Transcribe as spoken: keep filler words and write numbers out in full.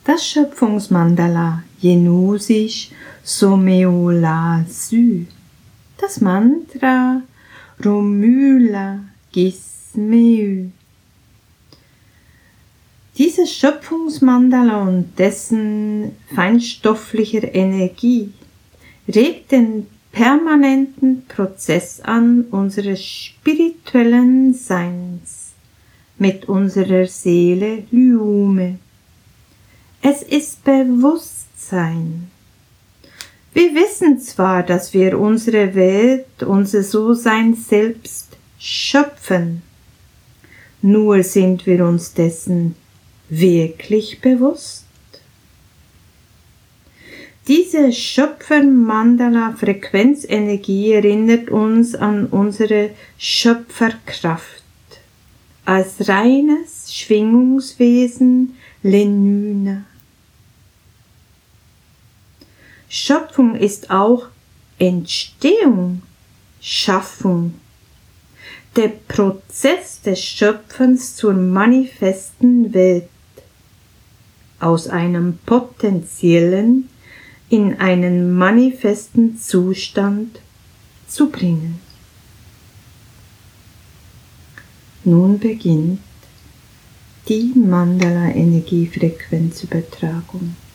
Das Schöpfungsmandala Yenusish Someola Sü. Das Mantra Romula Gismeu. Dieses Schöpfungsmandala und dessen feinstofflicher Energie regt den permanenten Prozess an unseres spirituellen Seins mit unserer Seele Lyume. Es ist Bewusstsein. Wir wissen zwar, dass wir unsere Welt, unser So-Sein selbst schöpfen, nur sind wir uns dessen wirklich bewusst? Diese Schöpfer-Mandala-Frequenzenergie erinnert uns an unsere Schöpferkraft als reines Schwingungswesen Lenuna. Schöpfung ist auch Entstehung, Schaffung. Der Prozess des Schöpfens zur manifesten Welt, aus einem potenziellen in einen manifesten Zustand zu bringen. Nun beginnt die Mandala-Energiefrequenzübertragung.